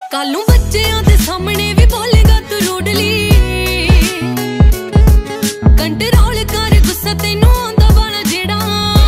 ਕੱਲ ਨੂੰ ਬੱਚਿਆਂ ਦੇ ਸਾਹਮਣੇ ਵੀ ਬੋਲੇਗਾ ਤੂੰ ਰੂਡਲੀ। ਕੰਟਰੋਲ ਕਰ ਗੁੱਸਾ ਤੈਨੂੰ ਆਉਂਦਾ ਵਾਲਾ ਜਿਹੜਾ।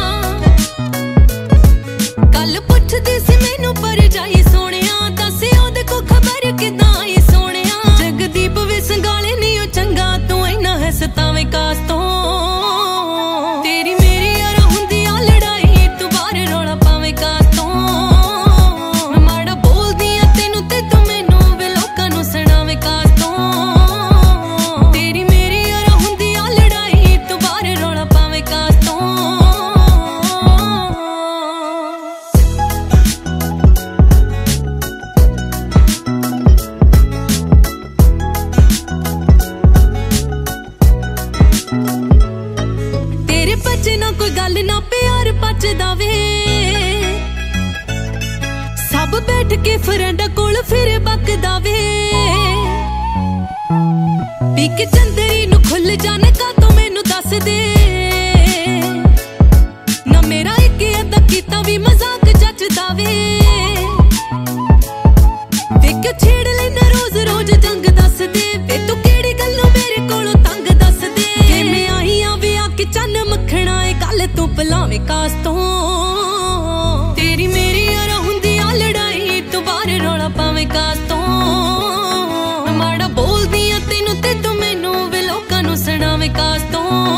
ਕੱਲ ਪੁੱਛਦੀ ਸੀ ਮੈਨੂੰ ਪਰ ਜਾਈ ਸੋਹਣਿਆ, ਦੱਸ ਉਹਦੇ ਕੋ ਖਬਰ ਕਿੱਦਾਂ ਆਈ ਸੋਹਣਿਆ। ਜਗਦੀਪ ਵੀ ਸੰਗਾਲੇ ਨੀ ਉਹ ਚੰਗਾ, ਤੂੰ ਇੰਨਾ ਹੈ ਸਤਾਵੇਂ ਕਾਸ ਤੋਂ। ਤੇਰੀ ਮੇਰੀ ਯਾਰ ਹੁੰਦੀ ਆ ਲੜਾਈ, ਤੂੰ ਬਾਹਰ ਰੌਲਾ ਪਾਵੇਂ ਕਾਸ ਤੋਂ। ਮੈਂ ਮਾੜਾ ਬੋਲਦੀ ਆ ਤੈਨੂੰ ਤੇ ਤੂੰ ਮੈਨੂੰ ਵੀ ਲੋਕਾਂ ਨੂੰ ਸੁਣਾਵੇਂ ਕਾਸ ਤੋਂ। ਤੇਰੀ ਮੇਰੀ ਯਾਰ ਹੁੰਦੀ ਆ ਲੜਾਈ, ਤੂੰ ਬਾਹਰ ਰੌਲਾ ਪਾਵੇਂ ਕਾਸ ਤੋਂ। ਤੇਰੇ ਬੱਚੇ ਨਾ ਕੋਈ ਗੱਲ ਨਾ ਪਿਆਰ ਪਚਦਾ ਵੇ, ਸਭ ਬੈਠ ਕੇ ਫਰੈਂਡਾਂ ਕੋਲ ਫਿਰ ਬਕਦਾ ਵੇ। ਪੀ ਕੇ ਚੰਦਰੀ ਨੂੰ ਖੁੱਲ ਜਾਣ ਕਾ ਤੂੰ ਮੈਨੂੰ ਦੱਸ ਦੇ ਨਾ, ਮੇਰਾ ਇੱਕ ਅੱਧਾ ਕੀਤਾ ਵੀ ਮਜ਼ਾਕ ਜੱਚਦਾ ਵੇ। ਵੇਖ ਛੇੜ ਲੈਂਦਾ ਰੋਜ਼ ਰੋਜ਼ ਜੰਗ ਦੱਸ ਦੇ, ਵੇ ਤੂੰ ਕਿਹੜੀ ਗੱਲੋਂ ਮੇਰੇ ਕੋਲੋਂ ਤੰਗ ਦੱਸ ਦੇ। ਕਿਵੇਂ ਆਈ ਆ ਵੀ ਆ ਕੇ ਚੰਨ ਮੱਖਣਾ ਏ, ਕੱਲ ਤੂੰ ਭੁਲਾਵੇਂ ਕਾਸ ਤੋਂ। ਤੇਰੀ ਮੇਰੀ ਯਾਰ ਹੁੰਦੀ ਆ ਲੜਾਈ, ਤੂੰ ਬਾਹਰ ਰੌਲਾ ਪਾਵੇਂ ਕਾਸ ਤੋਂ। ਮੈਂ ਮਾੜਾ ਬੋਲਦੀ ਆ ਤੈਨੂੰ ਤੇ ਤੂੰ ਮੈਨੂੰ ਵੀ ਲੋਕਾਂ ਨੂੰ ਸੁਣਾਵੇਂ ਕਾਸ ਤੋਂ।